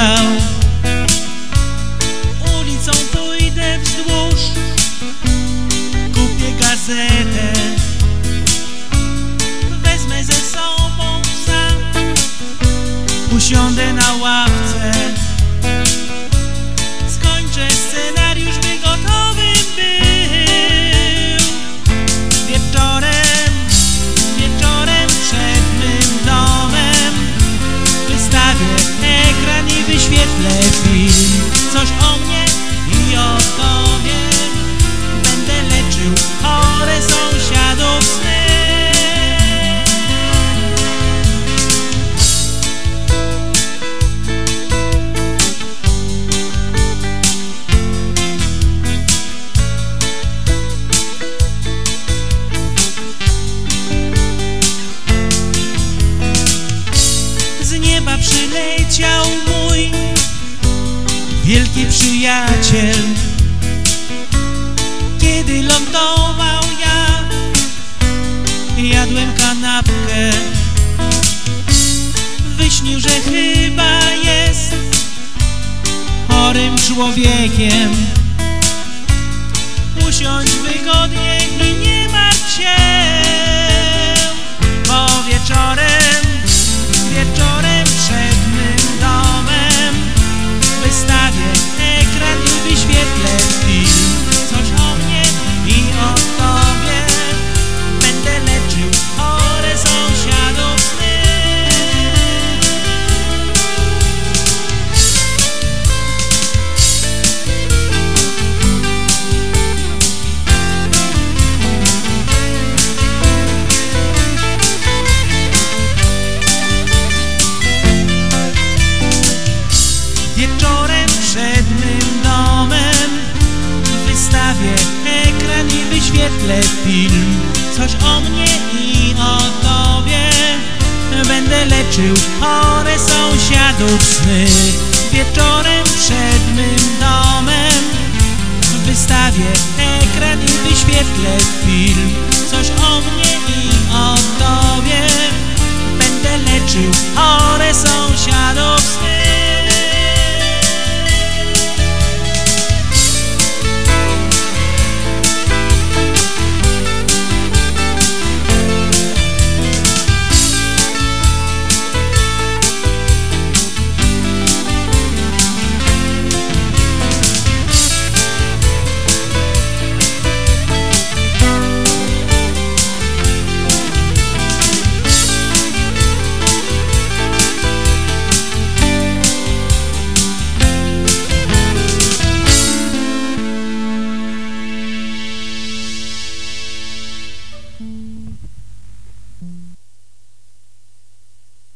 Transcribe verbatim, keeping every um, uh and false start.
czekał. Ulicą pójdę wzdłuż, kupię gazetę, wezmę ze sobą psa, usiądę na ławce, skończę scenariusz, by gotowy był. Wieczorem, wieczorem przed mym domem wystawię ekran i wyświetlę film. Coś o mnie i o tobie, będę leczył chore sąsiadów sny. Z nieba przyleciał mój wielki przyjaciel. Kiedy lądował ja, jadłem kanapkę. Wyśnił, że chyba jest chorym człowiekiem. Usiądź wygodnie i nie martw się, bo wieczorem, wieczorem przed mym domem wystawię ekran i wyświetlę film. Coś o mnie i o tobie, będę leczył chore sąsiadów sny. Wieczorem przed mym domem wystawię ekran i wyświetlę film. Coś o mnie i o tobie, będę leczył chore sąsiadów sny. Wieczorem przed mym domem wystawię ekran i wyświetlę